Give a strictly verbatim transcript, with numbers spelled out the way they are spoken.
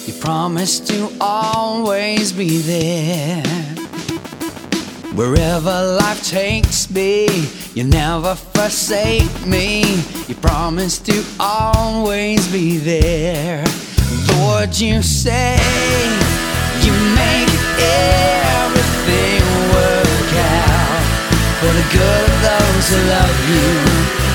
You promise to always be there. Wherever life takes me, you never forsake me. You promise to always be there. Lord, you say you make everything work out for the good of those who love you.